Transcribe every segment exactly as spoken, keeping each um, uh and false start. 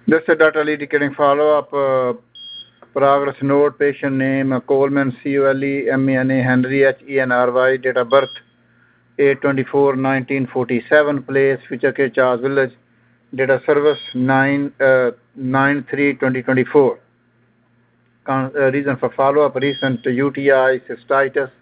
This is Doctor Ali indicating follow-up uh, progress note, patient name uh, Coleman, C O L E M E N A, Henry, H E N R Y, date of birth eight twenty-four nineteen forty-seven, place Future K Charles Village, date of service nine three twenty twenty-four. Con- uh, reason for follow-up, recent U T I, cystitis.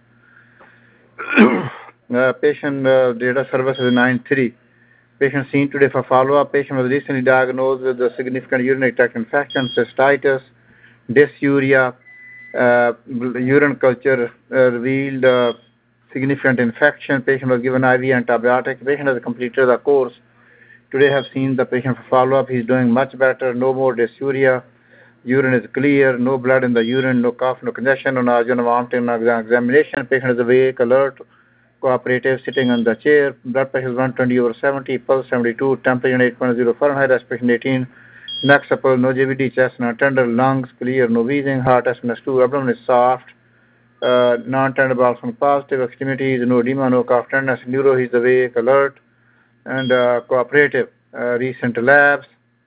uh, patient uh, date of service is nine three. Patient seen today for follow-up. Patient was recently diagnosed with a significant urinary tract infection, cystitis, dysuria, uh, urine culture uh, revealed uh, significant infection. Patient was given I V antibiotic. Patient has completed the course. Today have seen the patient for follow-up. He's doing much better. No more dysuria. Urine is clear. No blood in the urine. No cough. No congestion. No nausea. No vomiting. No examination. Patient is awake, alert, cooperative, sitting on the chair. Blood pressure is one twenty over seventy. Pulse seventy-two. Temperature eight point zero Fahrenheit. Respiration eighteen. Neck supple. No J V D. Chest not tender. Lungs clear. No wheezing. Heart S M S two. Abdomen is soft. Uh, non-tender bowel function positive. Extremities. No edema. No cough tenderness. Neuro. He's awake, alert, and uh, cooperative. Uh, recent labs.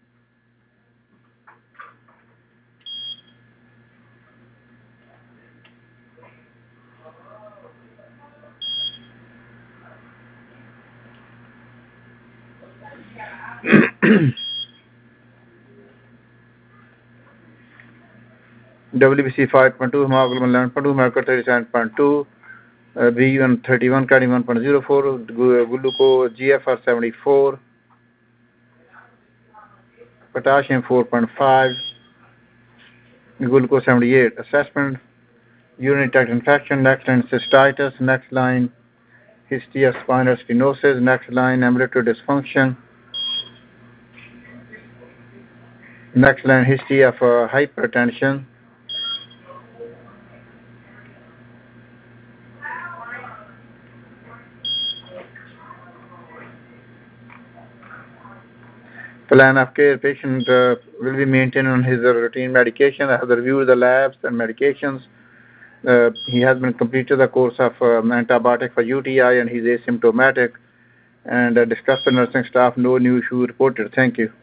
W B C five point two, hemoglobin eleven point two, mercury thirty-seven point two, uh, B U N thirty-one, cadmium one point zero four, glucose G F R seventy-four, potassium four point five, glucose seventy-eight. Assessment, urinary tract infection, next line cystitis, next line history of spinal stenosis, next line ambulatory dysfunction, next line history of uh, hypertension, plan of care. Patient uh, will be maintained on his uh, routine medication. I have reviewed the labs and medications. Uh, he has been completed the course of um, antibiotic for U T I and he's asymptomatic. And uh, discussed the nursing staff. No new issue reported. Thank you.